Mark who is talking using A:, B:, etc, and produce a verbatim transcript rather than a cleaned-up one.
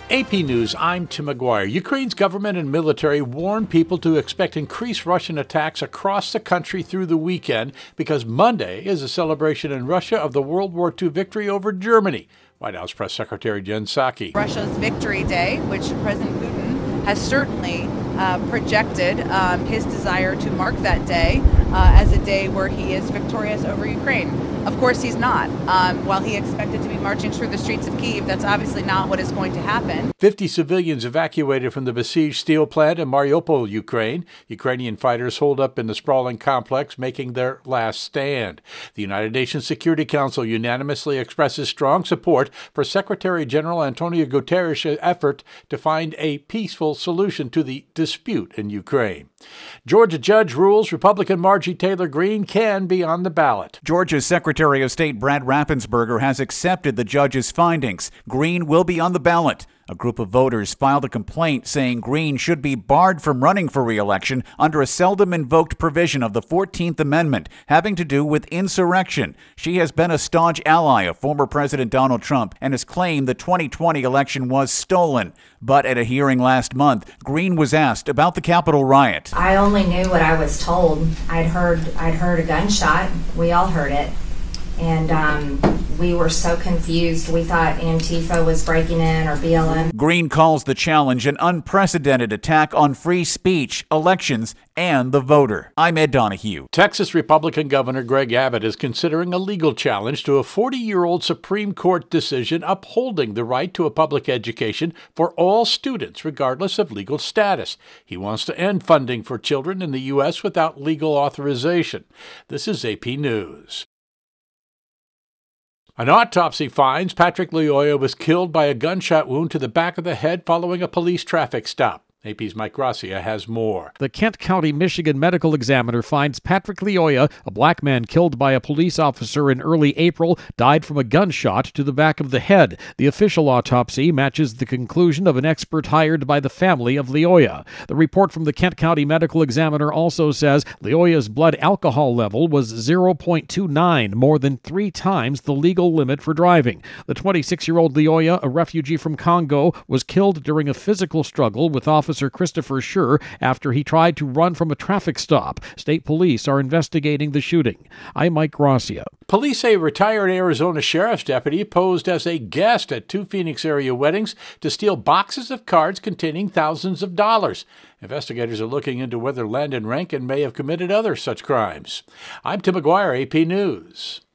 A: A P News, I'm Tim McGuire. Ukraine's government and military warn people to expect increased Russian attacks across the country through the weekend because Monday is a celebration in Russia of the World War Two victory over Germany. White House Press Secretary Jen Psaki.
B: Russia's Victory Day, which President Putin has certainly uh, projected um, his desire to mark that day uh, as a day where he is victorious over Ukraine. Of course, he's not. Um, while he expected to be marching through the streets of Kyiv, that's obviously not what is going to happen.
A: Fifty civilians evacuated from the besieged steel plant in Mariupol, Ukraine. Ukrainian fighters holed up in the sprawling complex, making their last stand. The United Nations Security Council unanimously expresses strong support for Secretary General Antonio Guterres' effort to find a peaceful solution to the dispute in Ukraine. Georgia judge rules Republican Marjorie Taylor Greene can be on the ballot.
C: Georgia's Secretary of State Brad Raffensperger has accepted the judge's findings. Greene will be on the ballot. A group of voters filed a complaint saying Greene should be barred from running for re-election under a seldom invoked provision of the fourteenth Amendment having to do with insurrection. She has been a staunch ally of former President Donald Trump and has claimed the twenty twenty election was stolen. But at a hearing last month, Greene was asked about the Capitol riot.
D: I only knew what I was told. I'd heard, I'd heard a gunshot. We all heard it. And um, we were so confused. We thought Antifa was breaking in or B L M.
C: Greene calls the challenge an unprecedented attack on free speech, elections, and the voter. I'm Ed Donahue.
A: Texas Republican Governor Greg Abbott is considering a legal challenge to a forty-year-old Supreme Court decision upholding the right to a public education for all students, regardless of legal status. He wants to end funding for children in the U S without legal authorization. This is A P News. An autopsy finds Patrick Lyoya was killed by a gunshot wound to the back of the head following a police traffic stop. A P's Mike Gracia has more.
E: The Kent County, Michigan medical examiner finds Patrick Lyoya, a black man killed by a police officer in early April, died from a gunshot to the back of the head. The official autopsy matches the conclusion of an expert hired by the family of Lyoya. The report from the Kent County medical examiner also says Lyoya's blood alcohol level was zero point two nine, more than three times the legal limit for driving. The twenty-six-year-old Lyoya, a refugee from Congo, was killed during a physical struggle with officers Officer Christopher Schur after he tried to run from a traffic stop. State police are investigating the shooting. I'm Mike Gracia.
A: Police say a retired Arizona sheriff's deputy posed as a guest at two Phoenix area weddings to steal boxes of cards containing thousands of dollars. Investigators are looking into whether Landon Rankin may have committed other such crimes. I'm Tim McGuire, A P News.